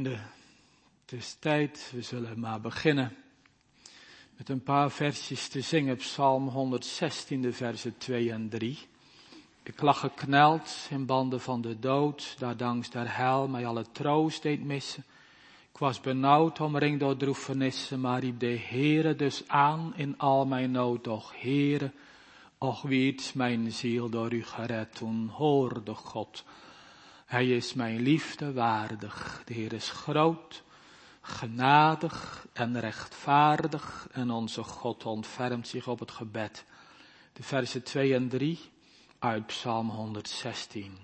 Het is tijd, we zullen maar beginnen met een paar versjes te zingen. Psalm 116, de versen 2 en 3. Ik lag gekneld in banden van de dood, daar danks der hel mij alle troost deed missen. Ik was benauwd, omringd door droefenissen, maar riep de Heere dus aan in al mijn nood. Och Heere, och wierd mijn ziel door u gered, toen hoorde God. Hij is mijn liefde waardig, de Heer is groot, genadig en rechtvaardig en onze God ontfermt zich op het gebed. De versen 2 en 3 uit Psalm 116.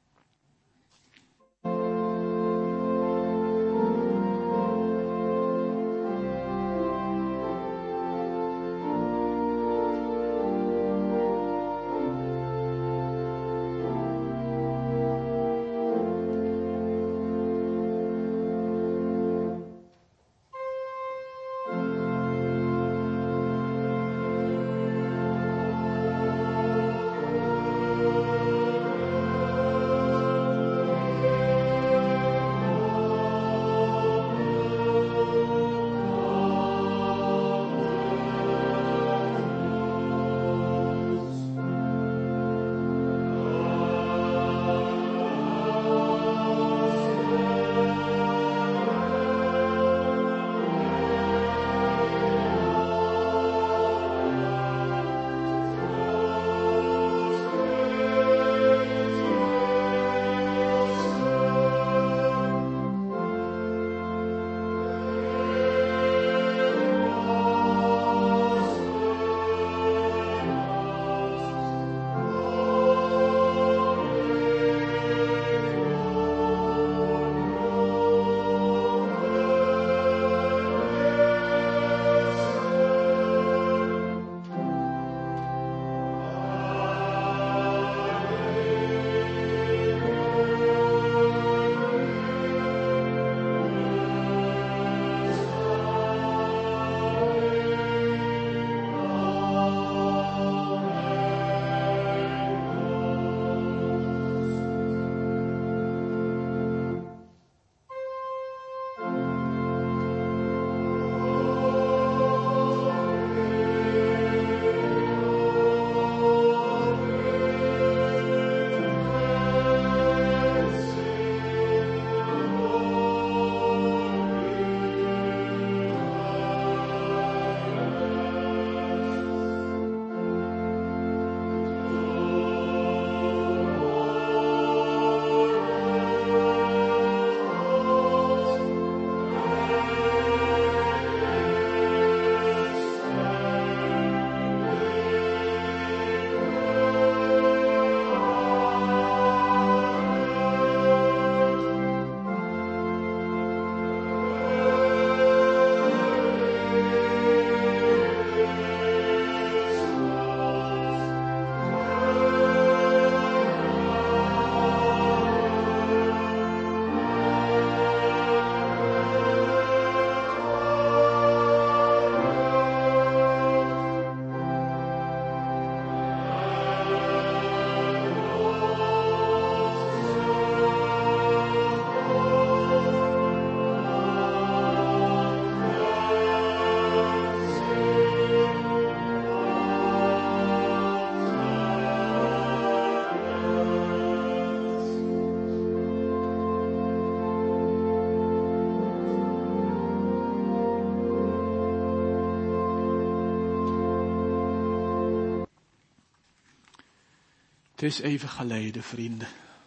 Het is even geleden, vrienden.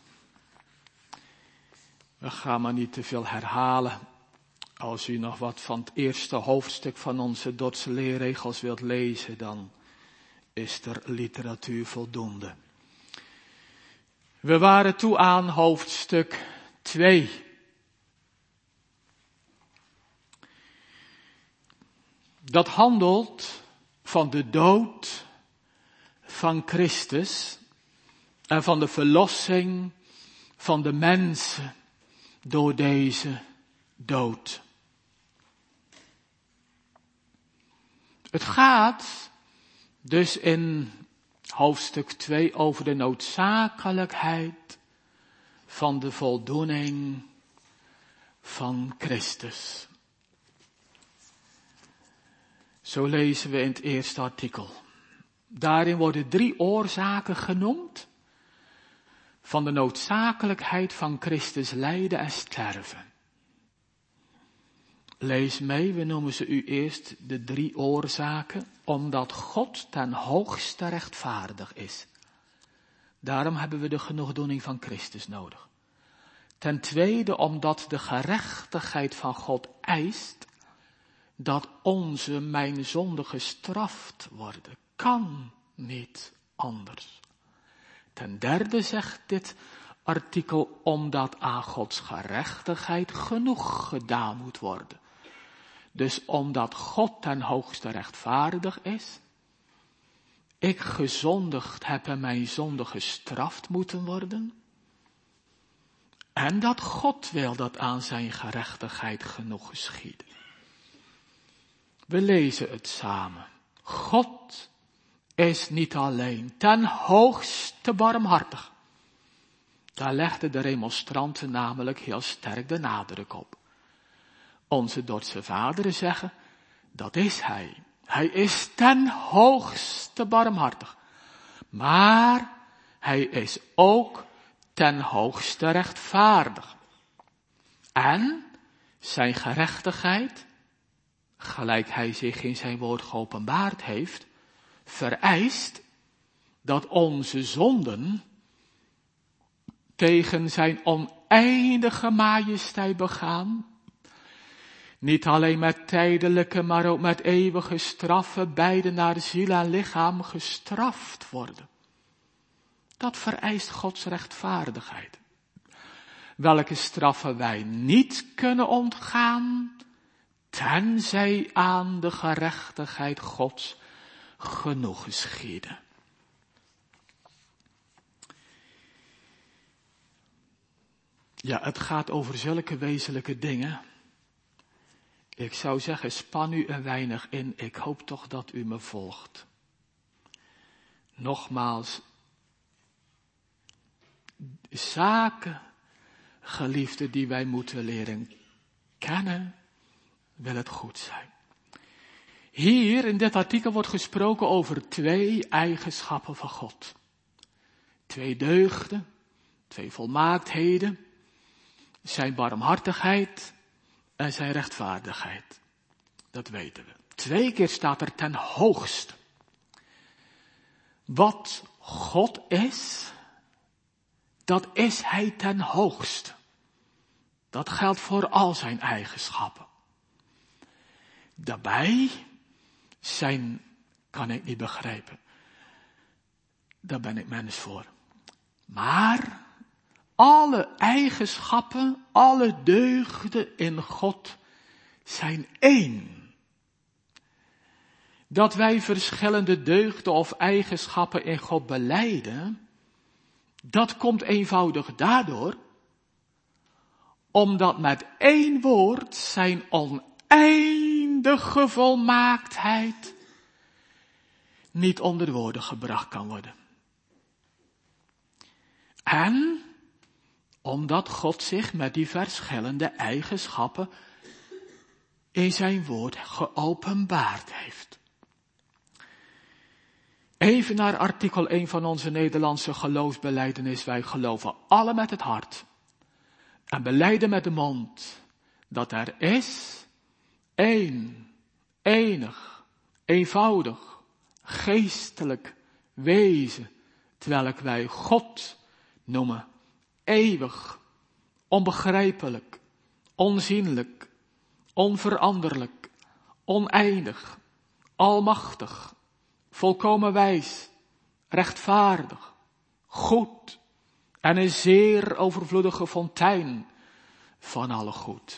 We gaan maar niet te veel herhalen. Als u nog wat van het eerste hoofdstuk van onze Dordtse leerregels wilt lezen, dan is er literatuur voldoende. We waren toe aan hoofdstuk 2. Dat handelt van de dood van Christus en van de verlossing van de mensen door deze dood. Het gaat dus in hoofdstuk 2 over de noodzakelijkheid van de voldoening van Christus. Zo lezen we in het eerste artikel. Daarin worden 3 oorzaken genoemd van de noodzakelijkheid van Christus lijden en sterven. Lees mee, we noemen ze u eerst de 3 oorzaken, omdat God ten hoogste rechtvaardig is. Daarom hebben we de genoegdoening van Christus nodig. Ten tweede, omdat de gerechtigheid van God eist dat mijn zonden gestraft worden. Kan niet anders. Ten derde zegt dit artikel, omdat aan Gods gerechtigheid genoeg gedaan moet worden. Dus omdat God ten hoogste rechtvaardig is, ik gezondigd heb en mijn zonde gestraft moeten worden, en dat God wil dat aan zijn gerechtigheid genoeg geschieden. We lezen het samen. God is niet alleen ten hoogste barmhartig. Daar legden de remonstranten namelijk heel sterk de nadruk op. Onze Dordtse vaderen zeggen, dat is hij. Hij is ten hoogste barmhartig. Maar hij is ook ten hoogste rechtvaardig. En zijn gerechtigheid, gelijk hij zich in zijn woord geopenbaard heeft, vereist dat onze zonden tegen zijn oneindige majesteit begaan, niet alleen met tijdelijke, maar ook met eeuwige straffen, beide naar ziel en lichaam gestraft worden. Dat vereist Gods rechtvaardigheid. Welke straffen wij niet kunnen ontgaan, tenzij aan de gerechtigheid Gods genoeg geschieden. Ja, het gaat over zulke wezenlijke dingen. Ik zou zeggen, span u een weinig in. Ik hoop toch dat u me volgt. Nogmaals, zaken, geliefden, die wij moeten leren kennen, wil het goed zijn. Hier in dit artikel wordt gesproken over 2 eigenschappen van God. 2 deugden, 2 volmaaktheden, zijn barmhartigheid en zijn rechtvaardigheid. Dat weten we. 2 keer staat er ten hoogste. Wat God is, dat is hij ten hoogste. Dat geldt voor al zijn eigenschappen. Daarbij kan ik niet begrijpen. Daar ben ik mens voor. Maar alle eigenschappen, alle deugden in God zijn één. Dat wij verschillende deugden of eigenschappen in God belijden, dat komt eenvoudig daardoor, omdat met 1 woord zijn oneindige volmaaktheid niet onder woorden gebracht kan worden. En omdat God zich met die verschillende eigenschappen in zijn woord geopenbaard heeft. Even naar artikel 1 van onze Nederlandse geloofsbelijdenis. Wij geloven alle met het hart en belijden met de mond dat er is één, enig, eenvoudig, geestelijk wezen, terwijl wij God noemen, eeuwig, onbegrijpelijk, onzienlijk, onveranderlijk, oneindig, almachtig, volkomen wijs, rechtvaardig, goed en een zeer overvloedige fontein van alle goed.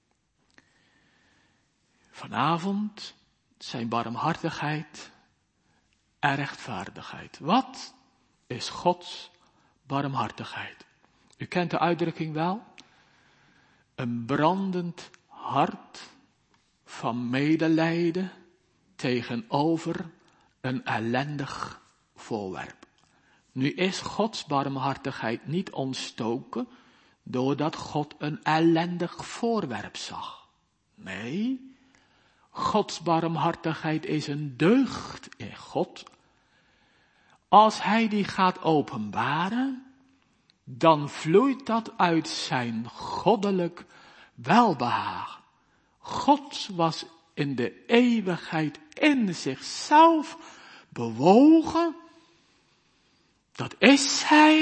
Vanavond zijn barmhartigheid en rechtvaardigheid. Wat is Gods barmhartigheid? U kent de uitdrukking wel. Een brandend hart van medelijden tegenover een ellendig voorwerp. Nu is Gods barmhartigheid niet ontstoken doordat God een ellendig voorwerp zag. Nee, Gods barmhartigheid is een deugd in God. Als hij die gaat openbaren, dan vloeit dat uit zijn goddelijk welbehagen. God was in de eeuwigheid in zichzelf bewogen. Dat is hij.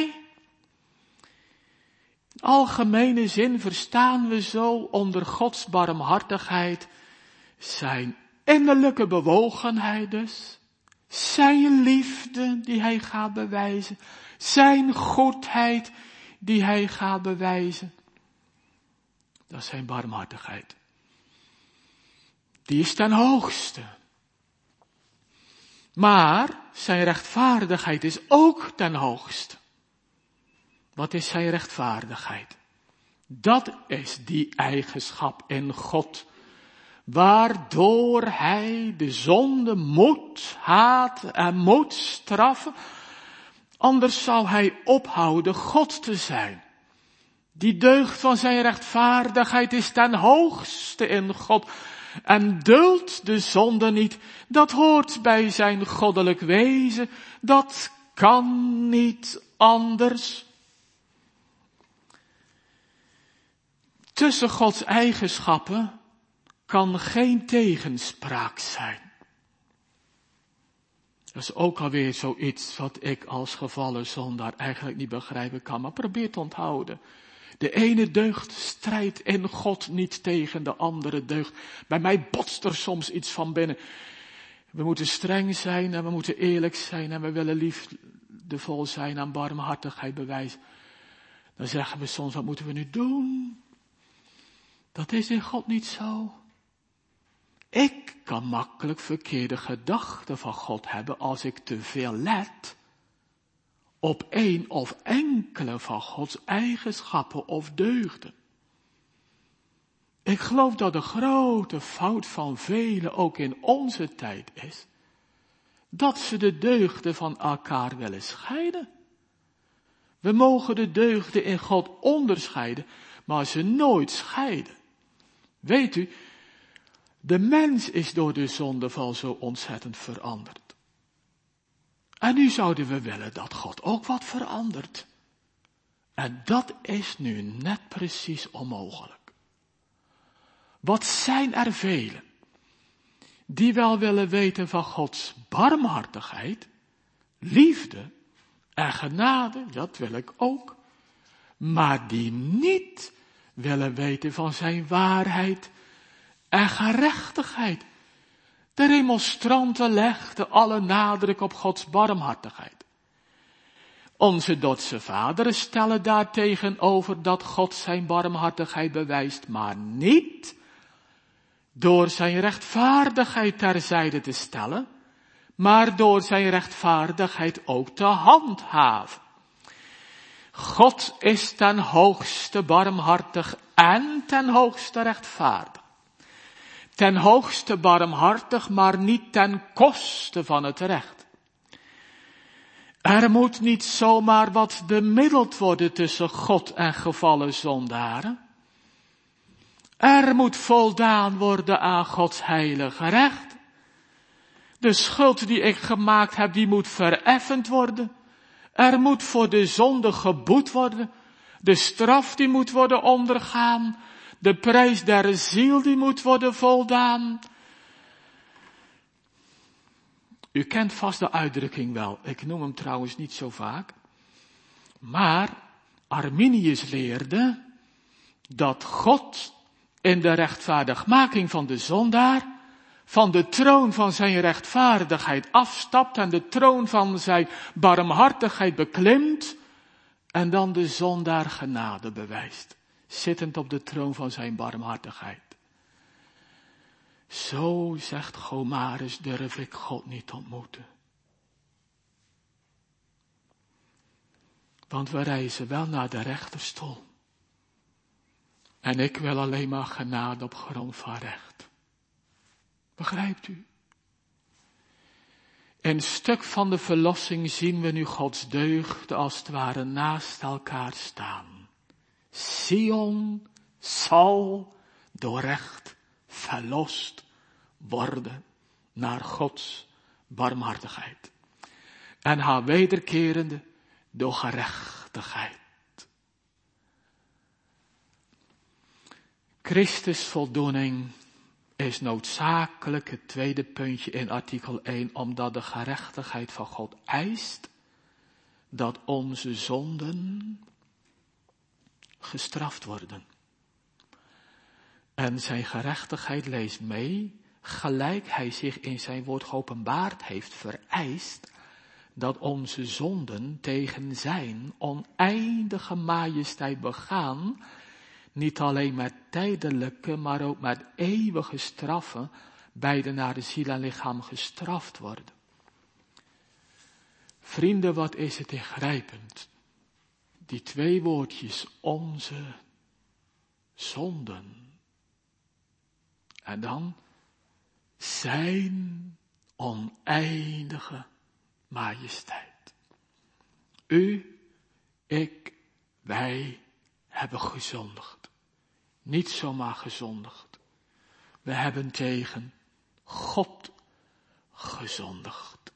In algemene zin verstaan we zo onder Gods barmhartigheid zijn innerlijke bewogenheid dus. Zijn liefde die hij gaat bewijzen. Zijn goedheid die hij gaat bewijzen. Dat is zijn barmhartigheid. Die is ten hoogste. Maar zijn rechtvaardigheid is ook ten hoogste. Wat is zijn rechtvaardigheid? Dat is die eigenschap in God, waardoor hij de zonde moet haat en moet straffen. Anders zou hij ophouden God te zijn. Die deugd van zijn rechtvaardigheid is ten hoogste in God. En duldt de zonde niet. Dat hoort bij zijn goddelijk wezen. Dat kan niet anders. Tussen Gods eigenschappen kan geen tegenspraak zijn. Dat is ook alweer zoiets wat ik als gevallen zondaar eigenlijk niet begrijpen kan. Maar probeer te onthouden. De ene deugd strijdt in God niet tegen de andere deugd. Bij mij botst er soms iets van binnen. We moeten streng zijn en we moeten eerlijk zijn en we willen liefdevol zijn en barmhartigheid bewijzen. Dan zeggen we soms, wat moeten we nu doen? Dat is in God niet zo. Ik kan makkelijk verkeerde gedachten van God hebben als ik te veel let op één of enkele van Gods eigenschappen of deugden. Ik geloof dat de grote fout van velen ook in onze tijd is, dat ze de deugden van elkaar willen scheiden. We mogen de deugden in God onderscheiden, maar ze nooit scheiden. Weet u, de mens is door de zondeval zo ontzettend veranderd. En nu zouden we willen dat God ook wat verandert. En dat is nu net precies onmogelijk. Wat zijn er velen die wel willen weten van Gods barmhartigheid, liefde en genade, dat wil ik ook, maar die niet willen weten van zijn waarheid en gerechtigheid. De remonstranten legden alle nadruk op Gods barmhartigheid. Onze Dordtse vaderen stellen daartegenover dat God zijn barmhartigheid bewijst, maar niet door zijn rechtvaardigheid terzijde te stellen, maar door zijn rechtvaardigheid ook te handhaven. God is ten hoogste barmhartig en ten hoogste rechtvaardig. Ten hoogste barmhartig, maar niet ten koste van het recht. Er moet niet zomaar wat bemiddeld worden tussen God en gevallen zondaren. Er moet voldaan worden aan Gods heilige recht. De schuld die ik gemaakt heb, die moet vereffend worden. Er moet voor de zonde geboet worden. De straf die moet worden ondergaan. De prijs der ziel die moet worden voldaan. U kent vast de uitdrukking wel. Ik noem hem trouwens niet zo vaak. Maar Arminius leerde dat God in de rechtvaardigmaking van de zondaar van de troon van zijn rechtvaardigheid afstapt en de troon van zijn barmhartigheid beklimt en dan de zondaar genade bewijst, zittend op de troon van zijn barmhartigheid. Zo, zegt Gomarus, durf ik God niet ontmoeten. Want we reizen wel naar de rechterstoel. En ik wil alleen maar genade op grond van recht. Begrijpt u? In een stuk van de verlossing zien we nu Gods deugden als het ware naast elkaar staan. Sion zal door recht verlost worden naar Gods barmhartigheid. En haar wederkerende door gerechtigheid. Christus voldoening is noodzakelijk het tweede puntje in artikel 1, omdat de gerechtigheid van God eist dat onze zonden gestraft worden. En zijn gerechtigheid, leest mee, gelijk hij zich in zijn woord geopenbaard heeft, vereist dat onze zonden tegen zijn oneindige majesteit begaan, niet alleen met tijdelijke, maar ook met eeuwige straffen, beide naar de ziel en lichaam gestraft worden. Vrienden, wat is het ingrijpend? Die twee woordjes, onze zonden. En dan zijn oneindige majesteit. U, ik, wij hebben gezondigd. Niet zomaar gezondigd. We hebben tegen God gezondigd.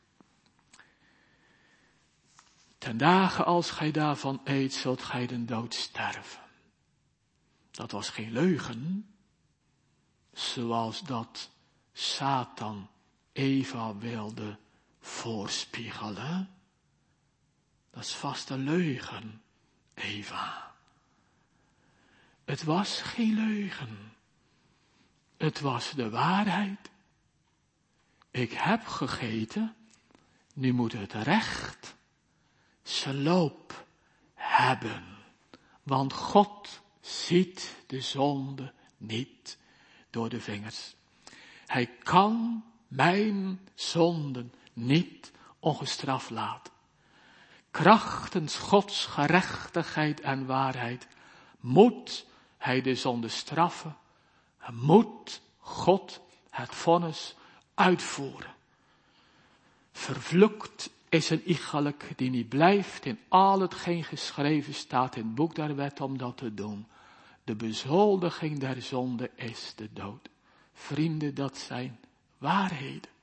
Ten dagen als gij daarvan eet, zult gij den dood sterven. Dat was geen leugen, zoals dat Satan Eva wilde voorspiegelen. Dat is vast een leugen, Eva. Het was geen leugen. Het was de waarheid. Ik heb gegeten, nu moet het recht zijn loop hebben. Want God ziet de zonde niet door de vingers. Hij kan mijn zonden niet ongestraft laten. Krachtens Gods gerechtigheid en waarheid moet hij de zonde straffen. En moet God het vonnis uitvoeren. Vervloekt is een iegelijk die niet blijft in al hetgeen geschreven staat in het boek der wet om dat te doen. De bezoldiging der zonde is de dood. Vrienden, dat zijn waarheden.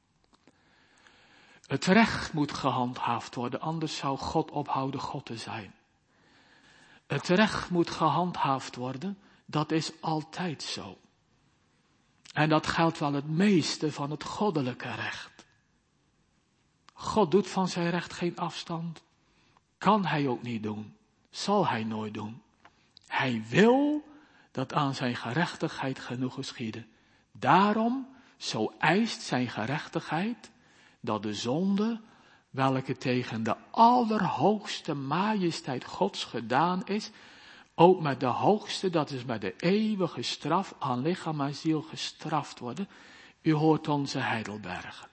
Het recht moet gehandhaafd worden, anders zou God ophouden God te zijn. Het recht moet gehandhaafd worden, dat is altijd zo. En dat geldt wel het meeste van het goddelijke recht. God doet van zijn recht geen afstand. Kan hij ook niet doen. Zal hij nooit doen. Hij wil dat aan zijn gerechtigheid genoeg geschieden. Daarom, zo eist zijn gerechtigheid, dat de zonde, welke tegen de allerhoogste majesteit Gods gedaan is, ook met de hoogste, dat is met de eeuwige straf aan lichaam en ziel gestraft worden. U hoort onze Heidelbergen.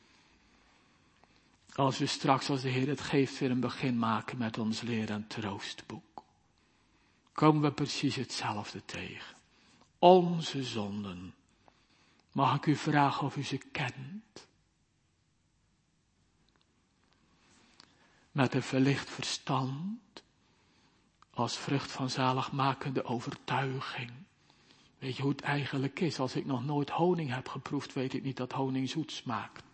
Als we straks, als de Heer het geeft, weer een begin maken met ons leer- en troostboek, komen we precies hetzelfde tegen. Onze zonden. Mag ik u vragen of u ze kent? Met een verlicht verstand, als vrucht van zaligmakende overtuiging. Weet je hoe het eigenlijk is? Als ik nog nooit honing heb geproefd, weet ik niet dat honing zoet smaakt.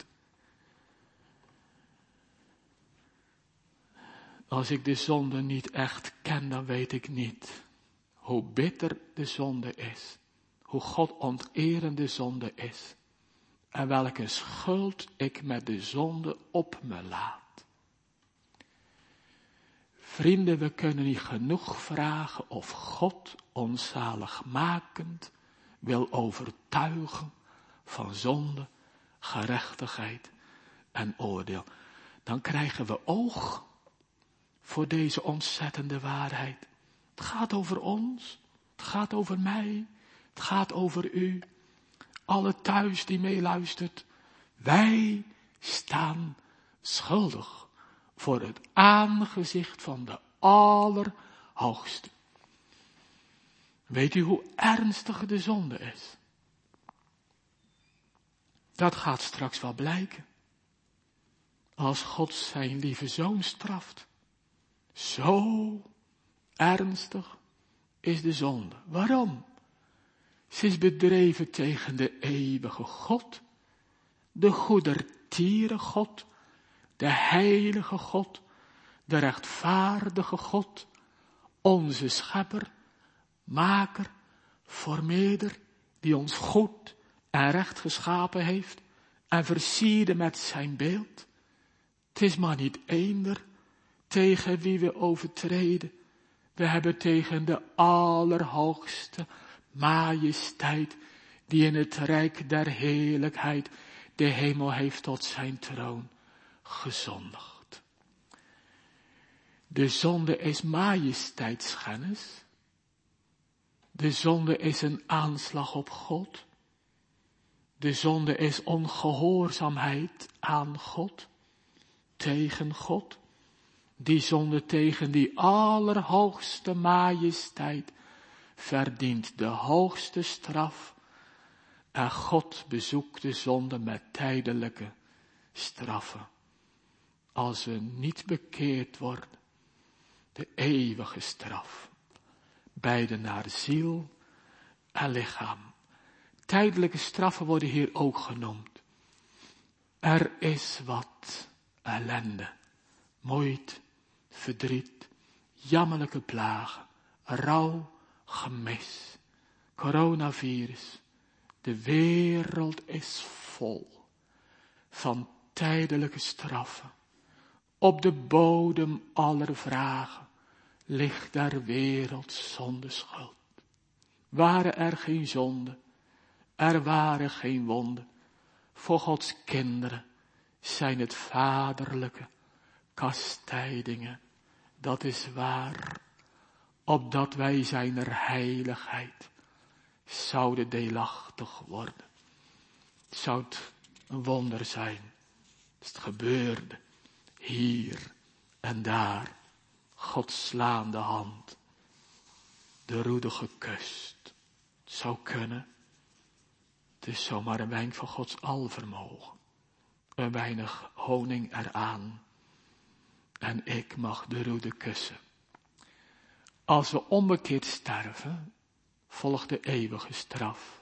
Als ik de zonde niet echt ken, dan weet ik niet hoe bitter de zonde is. Hoe God onterend de zonde is. En welke schuld ik met de zonde op me laat. Vrienden, we kunnen niet genoeg vragen of God ons zaligmakend wil overtuigen van zonde, gerechtigheid en oordeel. Dan krijgen we oog voor deze ontzettende waarheid. Het gaat over ons, het gaat over mij, het gaat over u. Alle thuis die meeluistert, wij staan schuldig voor het aangezicht van de Allerhoogste. Weet u hoe ernstig de zonde is? Dat gaat straks wel blijken. Als God zijn lieve zoon straft. Zo ernstig is de zonde. Waarom? Ze is bedreven tegen de eeuwige God, de goedertiere God, de heilige God, de rechtvaardige God, onze schepper, maker, formeerder, die ons goed en recht geschapen heeft en versierde met zijn beeld. Het is maar niet eender tegen wie we overtreden. We hebben tegen de allerhoogste majesteit, die in het rijk der heerlijkheid de hemel heeft tot zijn troon gezondigd. De zonde is majesteitsschennis. De zonde is een aanslag op God. De zonde is ongehoorzaamheid aan God, tegen God. Die zonde tegen die allerhoogste majesteit verdient de hoogste straf. En God bezoekt de zonde met tijdelijke straffen. Als we niet bekeerd worden, de eeuwige straf. Beide naar ziel en lichaam. Tijdelijke straffen worden hier ook genoemd. Er is wat ellende, moeite, verdriet, jammerlijke plagen, rouw, gemis, coronavirus. De wereld is vol van tijdelijke straffen. Op de bodem aller vragen ligt der wereld zonder schuld. Waren er geen zonde, er waren geen wonden. Voor Gods kinderen zijn het vaderlijke kastijdingen. Dat is waar, opdat wij zijner heiligheid zouden deelachtig worden. Het zou het een wonder zijn als het gebeurde, hier en daar. Gods slaande hand, de roede gekust. Het zou kunnen. Het is zomaar een wenk van Gods alvermogen. Een weinig honing eraan. En ik mag de roede kussen. Als we onbekeerd sterven, volgt de eeuwige straf.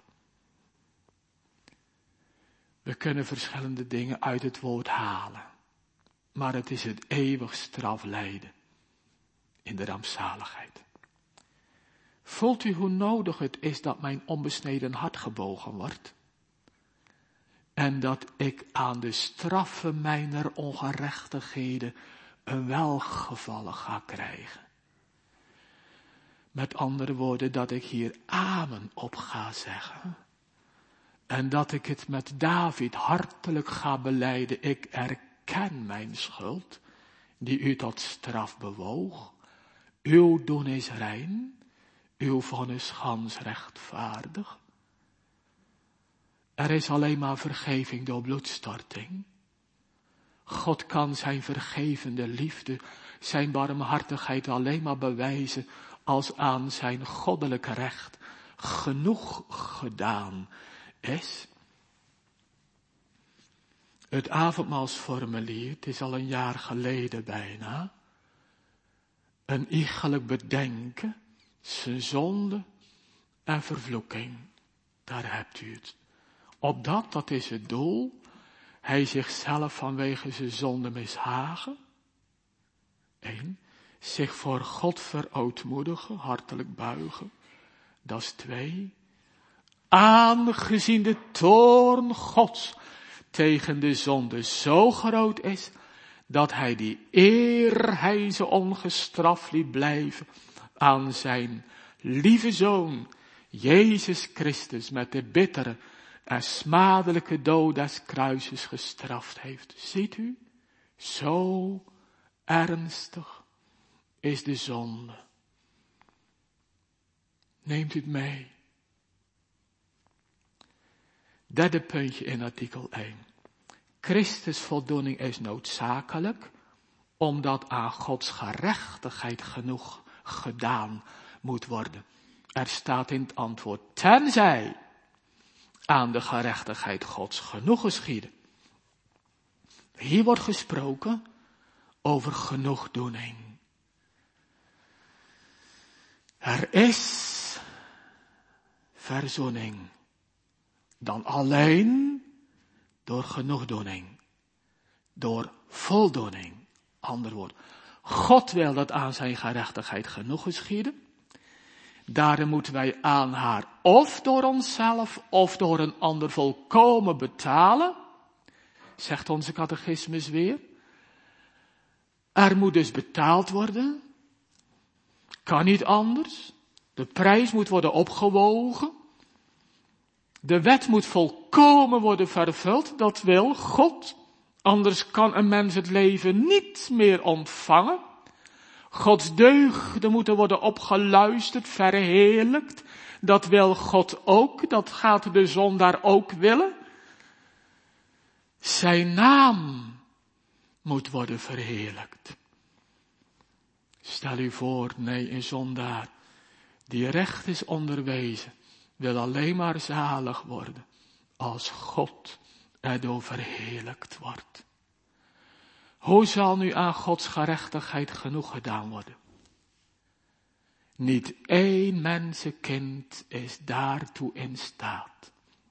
We kunnen verschillende dingen uit het woord halen. Maar het is het eeuwig straflijden in de rampzaligheid. Voelt u hoe nodig het is dat mijn onbesneden hart gebogen wordt? En dat ik aan de straffen mijner ongerechtigheden een welgevallen ga krijgen. Met andere woorden, dat ik hier amen op ga zeggen. En dat ik het met David hartelijk ga belijden. Ik erken mijn schuld, die u tot straf bewoog. Uw doen is rein, uw vonnis gans rechtvaardig. Er is alleen maar vergeving door bloedstorting. God kan zijn vergevende liefde, zijn barmhartigheid alleen maar bewijzen als aan zijn goddelijke recht genoeg gedaan is. Het avondmaalsformulier, het is al een jaar geleden bijna, een iegelijk bedenken, zijn zonde en vervloeking. Daar hebt u het. Opdat, dat is het doel, hij zichzelf vanwege zijn zonde mishagen. 1. Zich voor God verootmoedigen, hartelijk buigen. Dat is 2. Aangezien de toorn Gods tegen de zonde zo groot is, dat hij die eer hij ze ongestraft liet blijven aan zijn lieve Zoon, Jezus Christus, met de bittere en smadelijke dood des kruises gestraft heeft. Ziet u, zo ernstig is de zonde. Neemt u het mee. Derde puntje in artikel 1. Christus voldoening is noodzakelijk, omdat aan Gods gerechtigheid genoeg gedaan moet worden. Er staat in het antwoord, tenzij aan de gerechtigheid Gods genoeg geschieden. Hier wordt gesproken over genoegdoening. Er is verzoening dan alleen door genoegdoening, door voldoening. Ander woord, God wil dat aan zijn gerechtigheid genoeg geschieden. Daarom moeten wij aan haar of door onszelf of door een ander volkomen betalen, zegt onze catechismus weer. Er moet dus betaald worden. Kan niet anders. De prijs moet worden opgewogen. De wet moet volkomen worden vervuld. Dat wil God. Anders kan een mens het leven niet meer ontvangen. Gods deugden moeten worden opgeluisterd, verheerlijkt. Dat wil God ook. Dat gaat de zondaar ook willen. Zijn naam moet worden verheerlijkt. Stel u voor, nee, een zondaar die recht is onderwezen, wil alleen maar zalig worden als God erdoor verheerlijkt wordt. Hoe zal nu aan Gods gerechtigheid genoeg gedaan worden? Niet één mensenkind is daartoe in staat.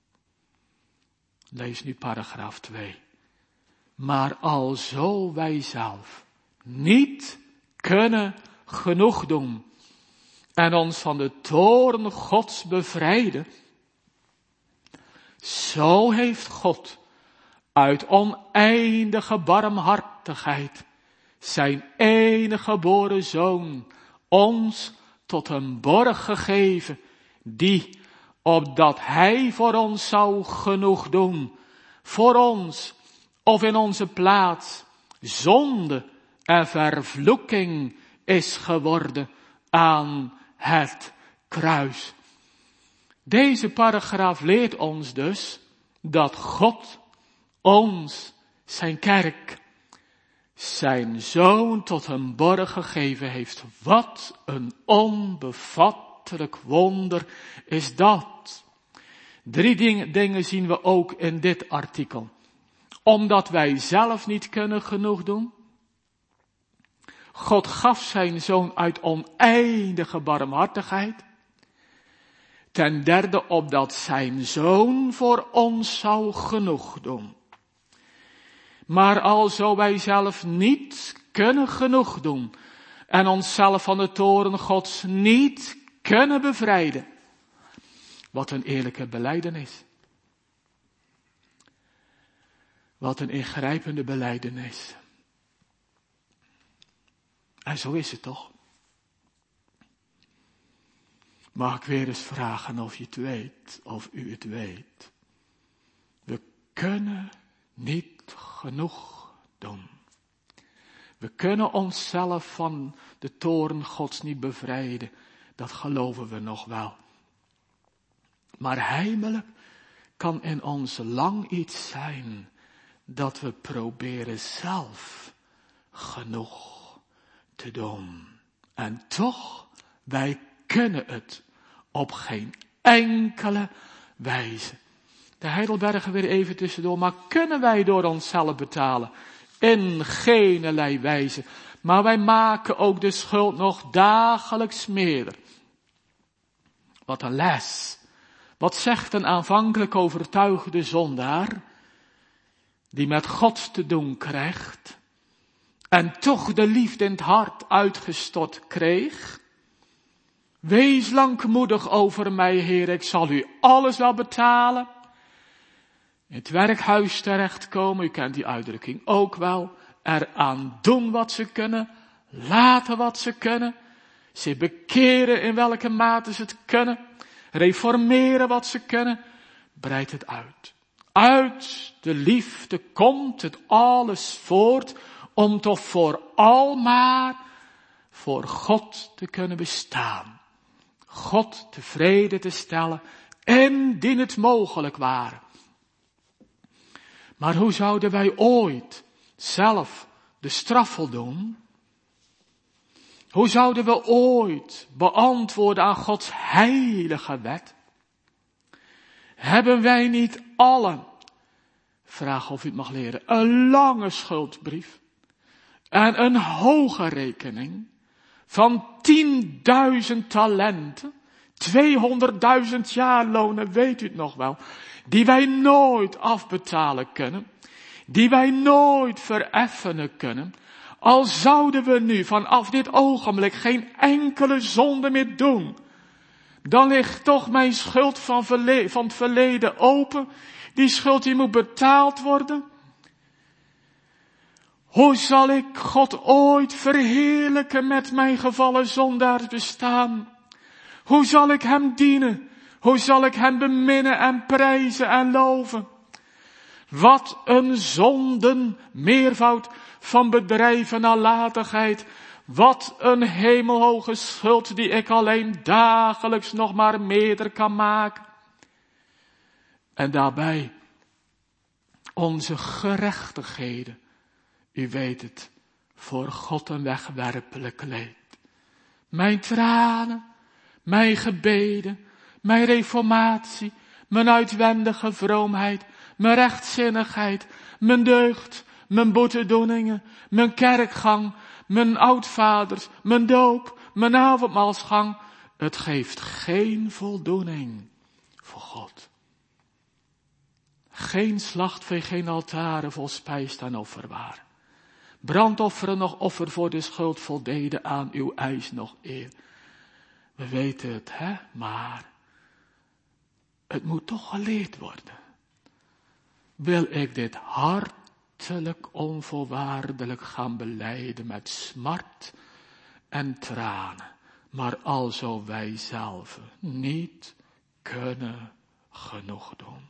Lees nu paragraaf 2. Maar alzo wij zelf niet kunnen genoeg doen en ons van de toorn Gods bevrijden, zo heeft God uit oneindige barmhartigheid zijn enige geboren Zoon ons tot een borg gegeven, die, opdat hij voor ons zou genoeg doen, voor ons of in onze plaats, zonde en vervloeking is geworden aan het kruis. Deze paragraaf leert ons dus dat God ons, zijn kerk, zijn Zoon tot een borg gegeven heeft. Wat een onbevattelijk wonder is dat. 3 dingen zien we ook in dit artikel. Omdat wij zelf niet kunnen genoeg doen. God gaf zijn Zoon uit oneindige barmhartigheid. Ten derde, opdat zijn Zoon voor ons zou genoeg doen. Maar alzo wij zelf niet kunnen genoeg doen en onszelf van de toorn Gods niet kunnen bevrijden. Wat een eerlijke belijdenis. Wat een ingrijpende belijdenis. En zo is het toch? Mag ik weer eens vragen of je het weet, of u het weet. We kunnen niet genoeg doen. We kunnen onszelf van de toorn Gods niet bevrijden. Dat geloven we nog wel. Maar heimelijk kan in ons lang iets zijn dat we proberen zelf genoeg te doen. En toch, wij kunnen het op geen enkele wijze. De Heidelberger weer even tussendoor. Maar kunnen wij door onszelf betalen? In geenerlei wijze. Maar wij maken ook de schuld nog dagelijks meerder. Wat een les. Wat zegt een aanvankelijk overtuigde zondaar, die met God te doen krijgt, en toch de liefde in het hart uitgestort kreeg? Wees langmoedig over mij, Heer, ik zal u alles wel betalen. In het werkhuis terechtkomen, u kent die uitdrukking ook wel, eraan doen wat ze kunnen, laten wat ze kunnen, zich bekeren in welke mate ze het kunnen, reformeren wat ze kunnen, breid het uit. Uit de liefde komt het alles voort, om toch voor almaar voor God te kunnen bestaan. God tevreden te stellen, indien het mogelijk ware. Maar hoe zouden wij ooit zelf de straf voldoen? Hoe zouden we ooit beantwoorden aan Gods heilige wet? Hebben wij niet allen, vraag of u het mag leren, een lange schuldbrief en een hoge rekening van 10.000 talenten, 200.000 jaarlonen, weet u het nog wel, die wij nooit afbetalen kunnen, die wij nooit vereffenen kunnen. Al zouden we nu vanaf dit ogenblik geen enkele zonde meer doen, dan ligt toch mijn schuld van het verleden open. Die schuld die moet betaald worden. Hoe zal ik God ooit verheerlijken met mijn gevallen zondaars bestaan? Hoe zal ik hem dienen? Hoe zal ik hem beminnen en prijzen en loven? Wat een zonden meervoud van bedrijf en nalatigheid. Wat een hemelhoge schuld die ik alleen dagelijks nog maar meerder kan maken. En daarbij onze gerechtigheden, u weet het, voor God een wegwerpelijk leed. Mijn tranen, mijn gebeden, mijn reformatie, mijn uitwendige vroomheid, mijn rechtzinnigheid, mijn deugd, mijn boetedoeningen, mijn kerkgang, mijn oudvaders, mijn doop, mijn avondmaalsgang. Het geeft geen voldoening voor God. Geen slachtvee, geen altaren vol spijs en offerwaar. Brandofferen nog offer voor de schuld voldeden aan uw eis nog eer. We weten het, hè, maar het moet toch geleerd worden. Wil ik dit hartelijk onvoorwaardelijk gaan belijden met smart en tranen, maar alzo wij zelf niet kunnen genoeg doen.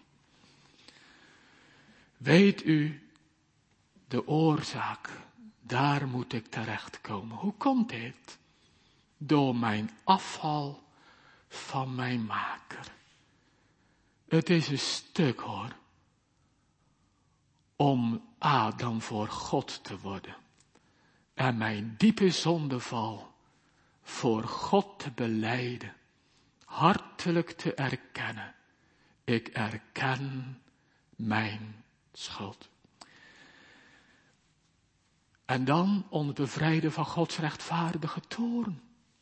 Weet u de oorzaak? Daar moet ik terechtkomen. Hoe komt dit? Door mijn afval van mijn maker. Het is een stuk hoor. Om Adam voor God te worden. En mijn diepe zondeval voor God te belijden. Hartelijk te erkennen. Ik erken mijn schuld. En dan ons bevrijden van Gods rechtvaardige toorn.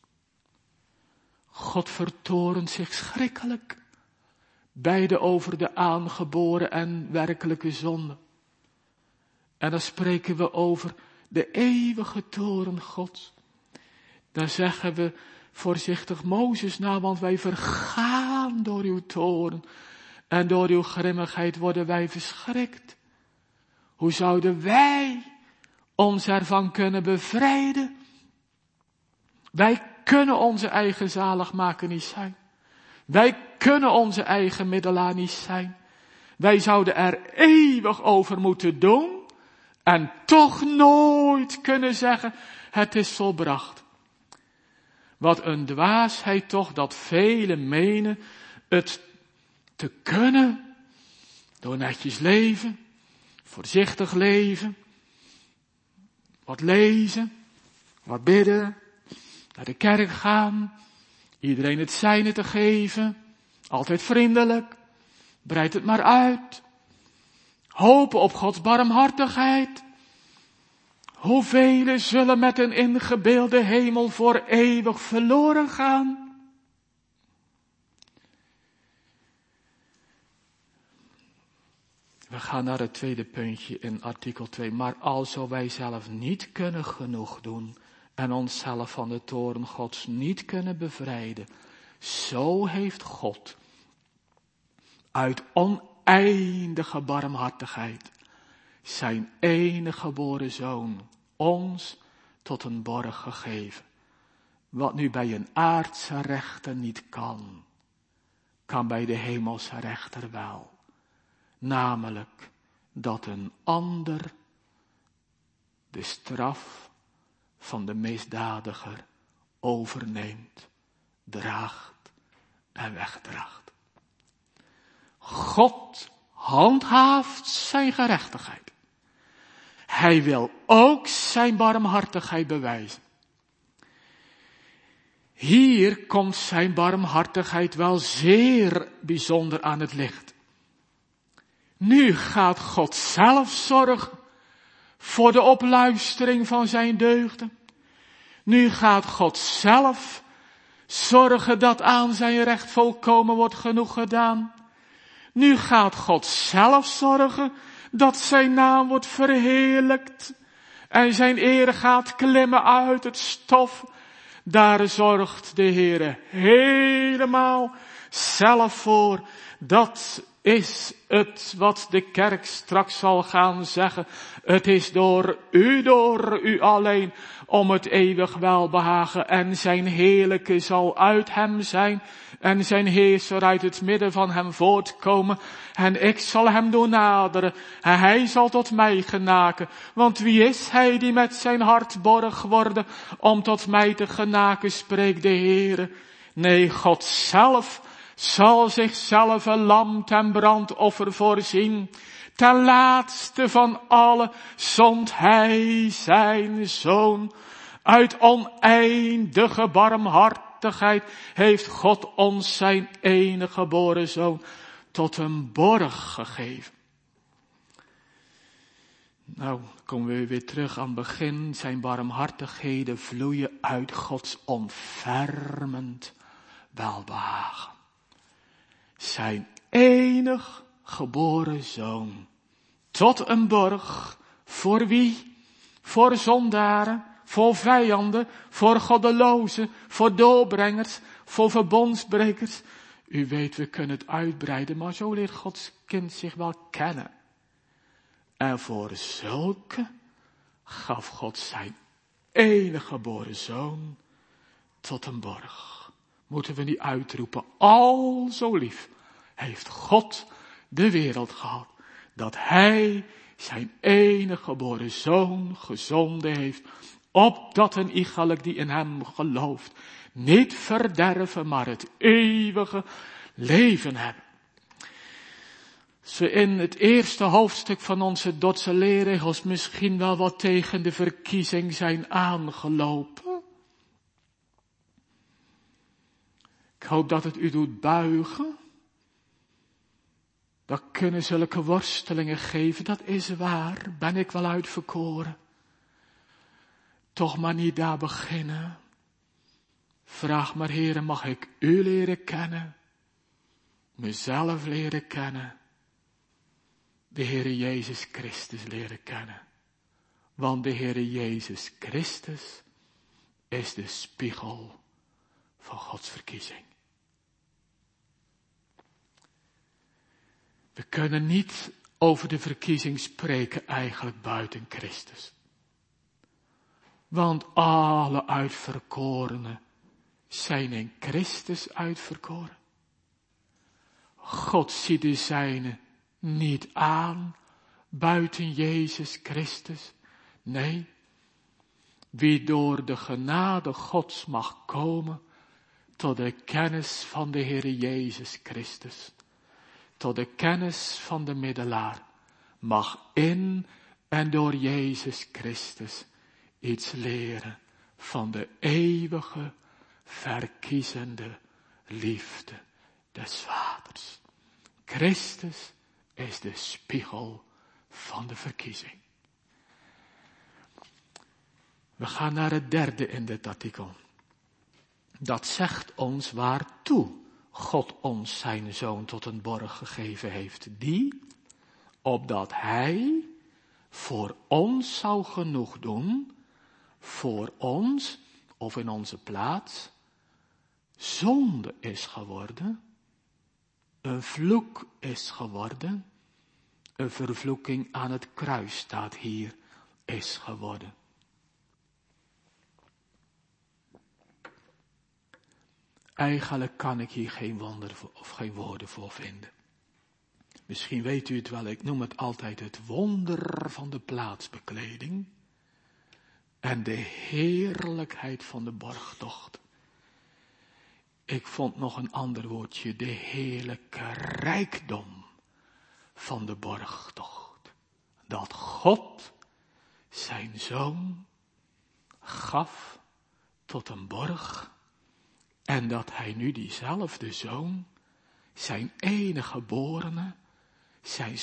God vertorent zich schrikkelijk. Beide over de aangeboren en werkelijke zonde. En dan spreken we over de eeuwige toorn Gods. Dan zeggen we voorzichtig Mozes na, want wij vergaan door uw toorn. En door uw grimmigheid worden wij verschrikt. Hoe zouden wij ons ervan kunnen bevrijden? Wij kunnen onze eigen zaligmaker niet zijn. Wij kunnen onze eigen middelaar niet zijn. Wij zouden er eeuwig over moeten doen. En toch nooit kunnen zeggen, het is volbracht. Wat een dwaasheid toch dat velen menen het te kunnen. Door netjes leven, voorzichtig leven, wat lezen, wat bidden, naar de kerk gaan, iedereen het zijne te geven, altijd vriendelijk, breid het maar uit, hopen op Gods barmhartigheid. Hoeveel zullen met een ingebeelde hemel voor eeuwig verloren gaan? We gaan naar het tweede puntje in artikel 2. Maar alzo wij zelf niet kunnen genoeg doen en onszelf van de toorn Gods niet kunnen bevrijden, zo heeft God uit oneindige barmhartigheid zijn enige geboren zoon ons tot een borg gegeven. Wat nu bij een aardse rechter niet kan, kan bij de hemelse rechter wel. Namelijk dat een ander de straf van de misdadiger overneemt, draagt en wegdraagt. God handhaaft zijn gerechtigheid. Hij wil ook zijn barmhartigheid bewijzen. Hier komt zijn barmhartigheid wel zeer bijzonder aan het licht. Nu gaat God zelf zorgen voor de opluistering van zijn deugden. Nu gaat God zelf zorgen dat aan zijn recht volkomen wordt genoeg gedaan. Nu gaat God zelf zorgen dat zijn naam wordt verheerlijkt. En zijn eer gaat klimmen uit het stof. Daar zorgt de Heere helemaal zelf voor. Dat is het wat de kerk straks zal gaan zeggen. Het is door u alleen, om het eeuwig welbehagen. En zijn heerlijke zal uit hem zijn. En zijn heerser uit het midden van hem voortkomen. En ik zal hem doen naderen. En hij zal tot mij genaken. Want wie is hij die met zijn hart borg worden, om tot mij te genaken, spreekt de Heere. Nee, God zelf zal zichzelf een lam ten brandoffer voorzien. Ten laatste van alle zond hij zijn zoon. Uit oneindige barmhartigheid heeft God ons zijn enige geboren zoon tot een borg gegeven. Nou, komen we weer terug aan het begin. Zijn barmhartigheden vloeien uit Gods ontfermend welbehagen. Zijn enig geboren zoon. Tot een borg. Voor wie? Voor zondaren, voor vijanden, voor goddelozen, voor doorbrengers, voor verbondsbrekers. U weet, we kunnen het uitbreiden, maar zo leert Gods kind zich wel kennen. En voor zulke gaf God zijn enige geboren zoon tot een borg. Moeten we niet uitroepen, al zo lief heeft God de wereld gehad, dat hij zijn enige geboren zoon gezonden heeft, opdat een iegelijk die in hem gelooft niet verderven, maar het eeuwige leven hebben. Als we in het eerste hoofdstuk van onze Dordtse leerregels misschien wel wat tegen de verkiezing zijn aangelopen. Ik hoop dat het u doet buigen. Dat kunnen zulke worstelingen geven, dat is waar. Ben ik wel uitverkoren. Toch maar niet daar beginnen. Vraag maar, Heere, mag ik u leren kennen? Mezelf leren kennen? De Heere Jezus Christus leren kennen. Want de Heere Jezus Christus is de spiegel van Gods verkiezing. We kunnen niet over de verkiezing spreken eigenlijk buiten Christus. Want alle uitverkorenen zijn in Christus uitverkoren. God ziet de zijnen niet aan buiten Jezus Christus. Nee, wie door de genade Gods mag komen tot de kennis van de Heere Jezus Christus, tot de kennis van de middelaar, mag in en door Jezus Christus iets leren van de eeuwige, verkiezende liefde des Vaders. Christus is de spiegel van de verkiezing. We gaan naar het derde in dit artikel. Dat zegt ons waartoe God ons zijn zoon tot een borg gegeven heeft. Die, opdat hij voor ons zou genoeg doen, voor ons of in onze plaats, zonde is geworden, een vloek is geworden, een vervloeking aan het kruis staat hier, is geworden. Eigenlijk kan ik hier geen wonder of geen woorden voor vinden. Misschien weet u het wel, ik noem het altijd het wonder van de plaatsbekleding en de heerlijkheid van de borgtocht. Ik vond nog een ander woordje, de heerlijke rijkdom van de borgtocht. Dat God zijn zoon gaf tot een borg en dat hij nu diezelfde zoon, zijn enige geborene, zijn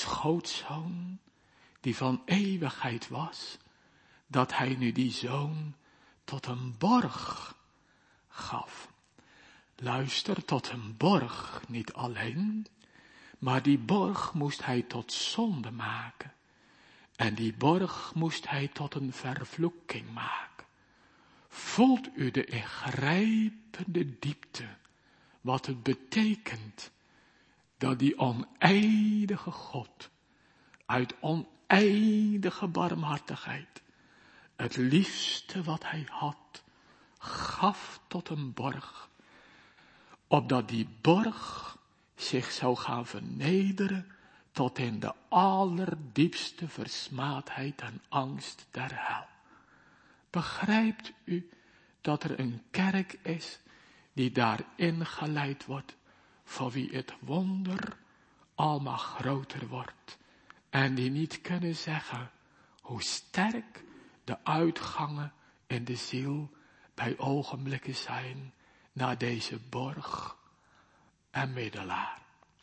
schootzoon, die van eeuwigheid was, dat hij nu die zoon tot een borg gaf. Luister, tot een borg niet alleen, maar die borg moest hij tot zonde maken. En die borg moest hij tot een vervloeking maken. Voelt u de ingrijpende diepte, wat het betekent, dat die oneindige God, uit oneindige barmhartigheid, het liefste wat hij had, gaf tot een borg, opdat die borg zich zou gaan vernederen tot in de allerdiepste versmaadheid en angst der hel. Begrijpt u dat er een kerk is die daarin geleid wordt, voor wie het wonder almaar groter wordt en die niet kunnen zeggen hoe sterk de uitgangen in de ziel bij ogenblikken zijn naar deze borg en middelaar.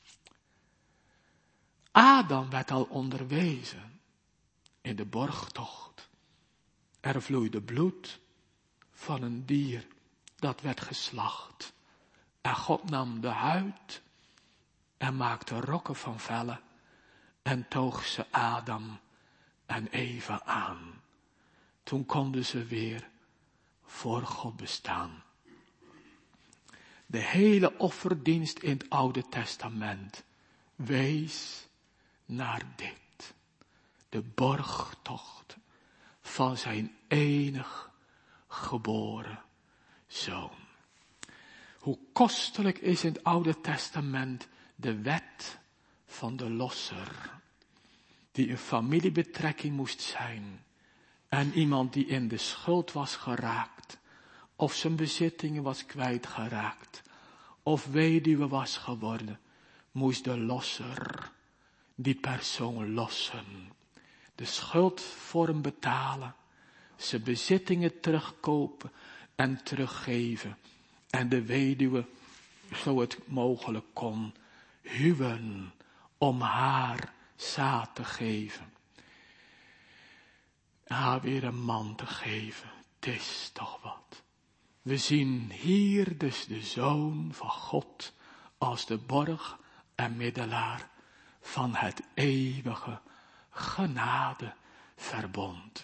Adam werd al onderwezen in de borgtocht. Er vloeide bloed van een dier dat werd geslacht. En God nam de huid en maakte rokken van vellen en toog ze Adam en Eva aan. Toen konden ze weer voor God bestaan. De hele offerdienst in het Oude Testament wees naar dit. De borgtocht van zijn enig geboren zoon. Hoe kostelijk is in het Oude Testament de wet van de losser. Die een familiebetrekking moest zijn. En iemand die in de schuld was geraakt. Of zijn bezittingen was kwijtgeraakt. Of weduwe was geworden. Moest de losser die persoon lossen. De schuld voor hem betalen. Zijn bezittingen terugkopen en teruggeven. En de weduwe, zo het mogelijk kon, huwen om haar zaad te geven. Haar weer een man te geven. Het is toch wat. We zien hier dus de Zoon van God als de borg en middelaar van het eeuwige genadeverbond.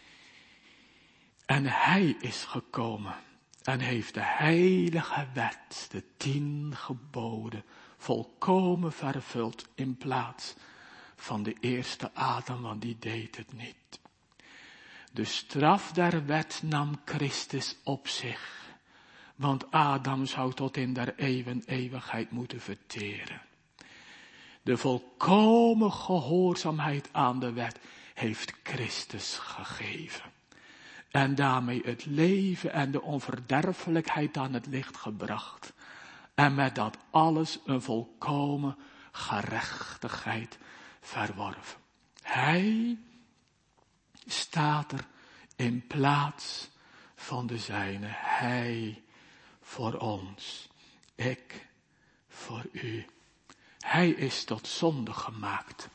En hij is gekomen en heeft de heilige wet, de 10 geboden, volkomen vervuld in plaats van de eerste Adam, want die deed het niet. De straf der wet nam Christus op zich, want Adam zou tot in der eeuwigheid moeten verteren. De volkomen gehoorzaamheid aan de wet heeft Christus gegeven. En daarmee het leven en de onverderfelijkheid aan het licht gebracht. En met dat alles een volkomen gerechtigheid verworven. Hij staat er in plaats van de zijne. Hij voor ons. Ik voor u. Hij is tot zonde gemaakt.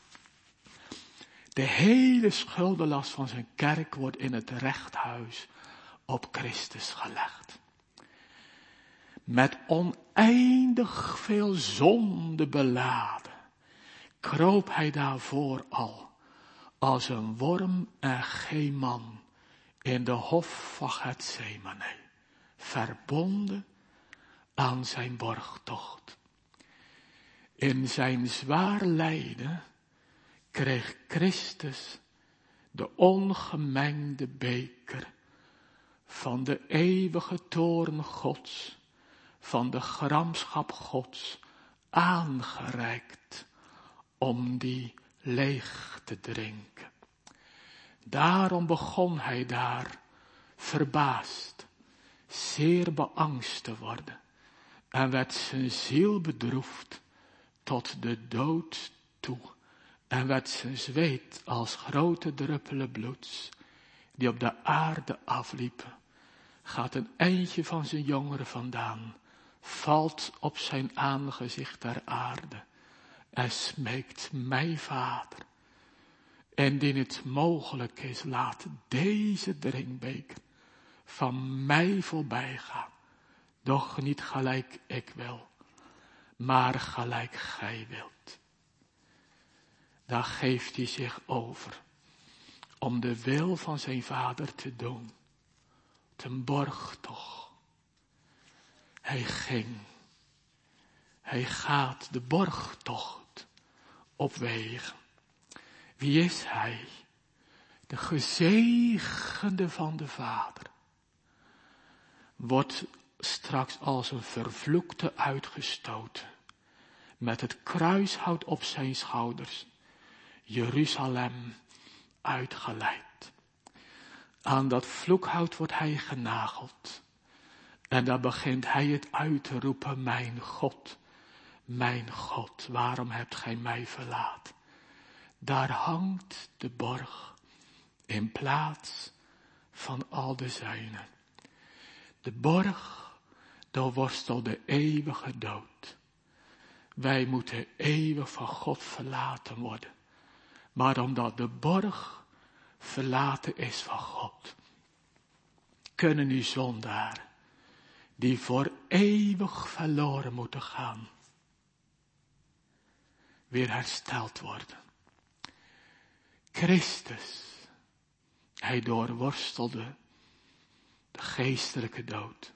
De hele schuldenlast van zijn kerk wordt in het rechthuis op Christus gelegd. Met oneindig veel zonde beladen, kroop hij daarvoor al, als een worm en geen man, in de hof van Getsemane, verbonden aan zijn borgtocht. In zijn zwaar lijden kreeg Christus de ongemengde beker van de eeuwige toorn Gods, van de gramschap Gods, aangereikt om die leeg te drinken. Daarom begon hij daar verbaasd, zeer beangst te worden en werd zijn ziel bedroefd tot de dood toe. En werd zijn zweet als grote druppelen bloeds, die op de aarde afliepen, gaat een eindje van zijn jongeren vandaan, valt op zijn aangezicht ter aarde, en smeekt mij, Vader, indien het mogelijk is, laat deze drinkbeker van mij voorbij gaan. Doch niet gelijk ik wil, maar gelijk gij wilt. Daar geeft hij zich over om de wil van zijn Vader te doen. Ten borgtocht. Hij ging. Hij gaat de borgtocht opwegen. Wie is hij? De gezegende van de Vader. Wordt straks als een vervloekte uitgestoten. Met het kruishout op zijn schouders. Jeruzalem uitgeleid. Aan dat vloekhout wordt hij genageld. En daar begint hij het uit te roepen. Mijn God, waarom hebt gij mij verlaten? Daar hangt de borg in plaats van al de zijnen. De borg doorworstelt de eeuwige dood. Wij moeten eeuwig van God verlaten worden. Maar omdat de borg verlaten is van God, kunnen nu zondaren, die voor eeuwig verloren moeten gaan, weer hersteld worden. Christus, hij doorworstelde de geestelijke dood,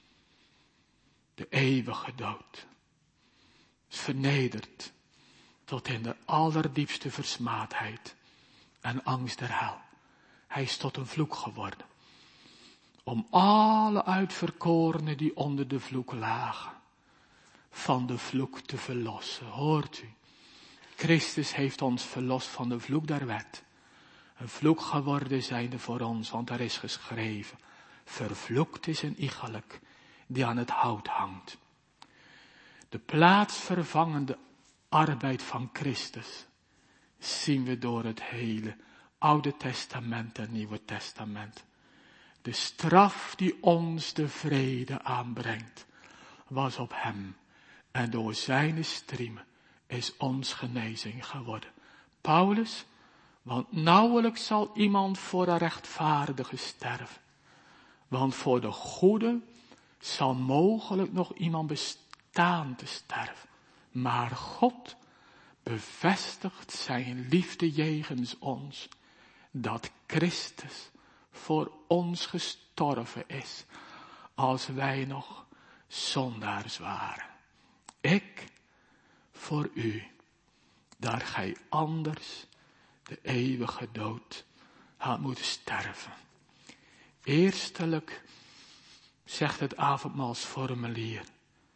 de eeuwige dood, is vernederd tot in de allerdiepste versmaadheid en angst der hel. Hij is tot een vloek geworden. Om alle uitverkorenen die onder de vloek lagen, van de vloek te verlossen. Hoort u? Christus heeft ons verlost van de vloek der wet. Een vloek geworden zijnde voor ons, want er is geschreven. Vervloekt is een iegelijk die aan het hout hangt. De plaatsvervangende arbeid van Christus zien we door het hele Oude Testament en Nieuwe Testament. De straf die ons de vrede aanbrengt, was op hem. En door zijn striemen is ons genezing geworden. Paulus, want nauwelijks zal iemand voor de rechtvaardige sterven. Want voor de goede zal mogelijk nog iemand bestaan te sterven. Maar God bevestigt zijn liefde jegens ons, dat Christus voor ons gestorven is, als wij nog zondaars waren. Ik voor u, daar gij anders de eeuwige dood had moeten sterven. Eerstelijk zegt het avondmaalsformulier,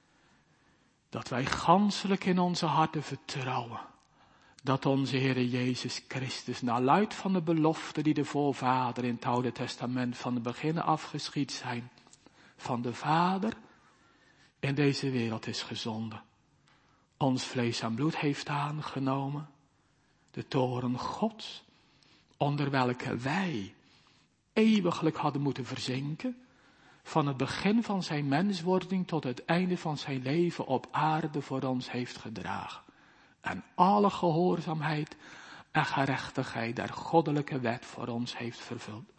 dat wij ganselijk in onze harten vertrouwen, dat onze Heere Jezus Christus, naar luid van de belofte die de voorvader in het Oude Testament van het begin afgeschied zijn, van de Vader in deze wereld is gezonden, ons vlees en bloed heeft aangenomen, de toren Gods, onder welke wij eeuwiglijk hadden moeten verzinken, van het begin van zijn menswording tot het einde van zijn leven op aarde voor ons heeft gedragen. En alle gehoorzaamheid en gerechtigheid der goddelijke wet voor ons heeft vervuld.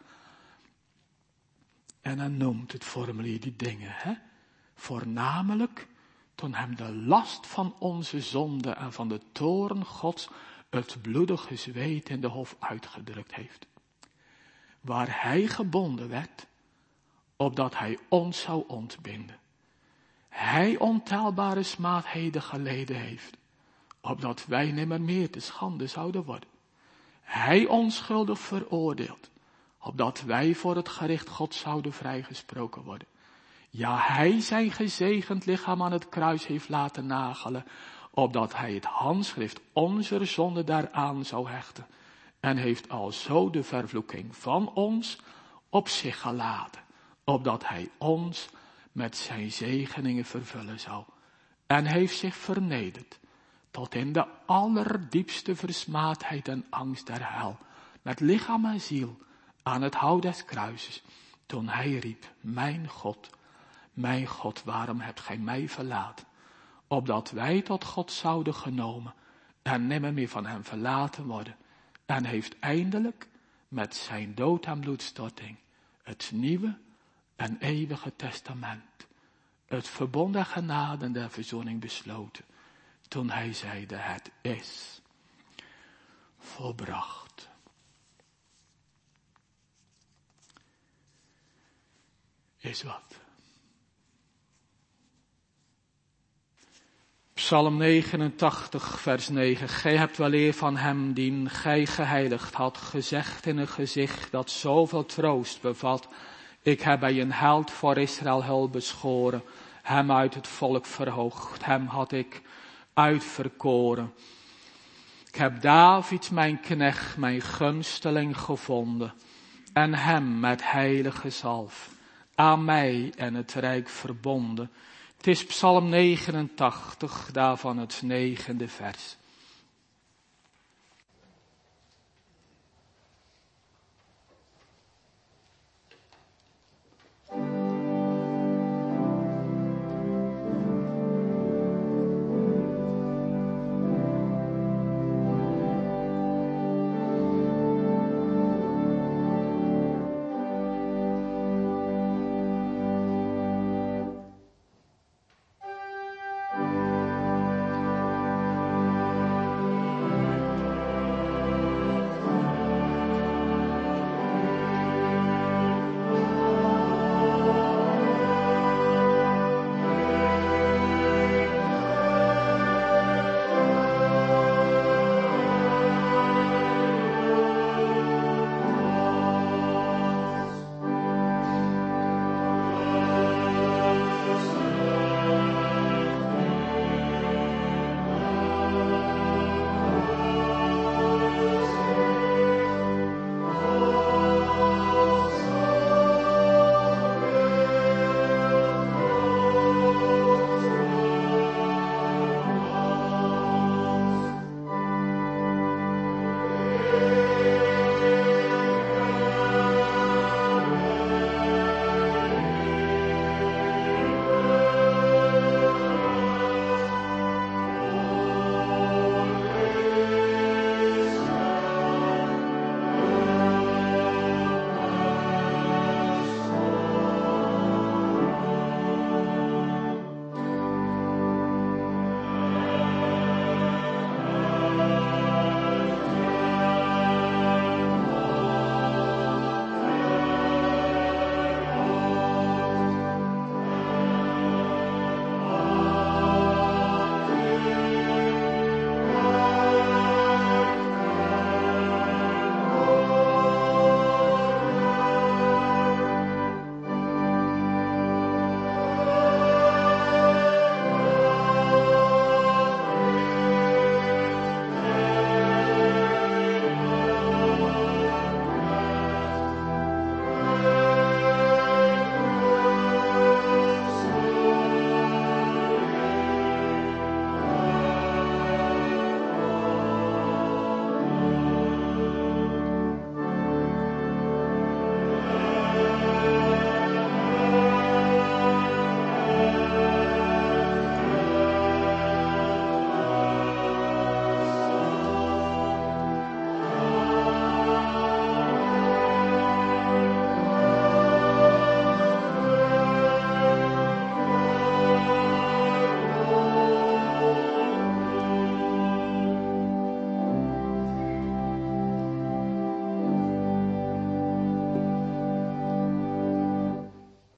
En dan noemt het formulier die dingen, voornamelijk toen hem de last van onze zonde en van de toorn Gods het bloedige zweet in de hof uitgedrukt heeft. Waar hij gebonden werd, opdat hij ons zou ontbinden. Hij ontelbare smaadheden geleden heeft, opdat wij nimmer meer te schande zouden worden. Hij onschuldig veroordeeld, opdat wij voor het gericht Gods zouden vrijgesproken worden. Ja, hij zijn gezegend lichaam aan het kruis heeft laten nagelen, opdat hij het handschrift onze zonde daaraan zou hechten, en heeft alzo de vervloeking van ons op zich geladen, opdat hij ons met zijn zegeningen vervullen zou, en heeft zich vernederd tot in de allerdiepste versmaadheid en angst der hel, met lichaam en ziel aan het hout des kruises, toen hij riep, mijn God, waarom hebt gij mij verlaten? Opdat wij tot God zouden genomen en nimmer meer van hem verlaten worden. En heeft eindelijk met zijn dood en bloedstorting het nieuwe, en eeuwige testament, het verbond der genade en der verzoening besloten, toen hij zeide, het is volbracht. Is wat. Psalm 89, vers 9. Gij hebt wel eer van hem dien gij geheiligd had, gezegd in een gezicht dat zoveel troost bevat. Ik heb bij een held voor Israël hulp beschoren, hem uit het volk verhoogd, hem had ik uitverkoren. Ik heb David mijn knecht, mijn gunsteling gevonden, en hem met heilige zalf aan mij en het rijk verbonden. Het is Psalm 89, daarvan het 9e vers.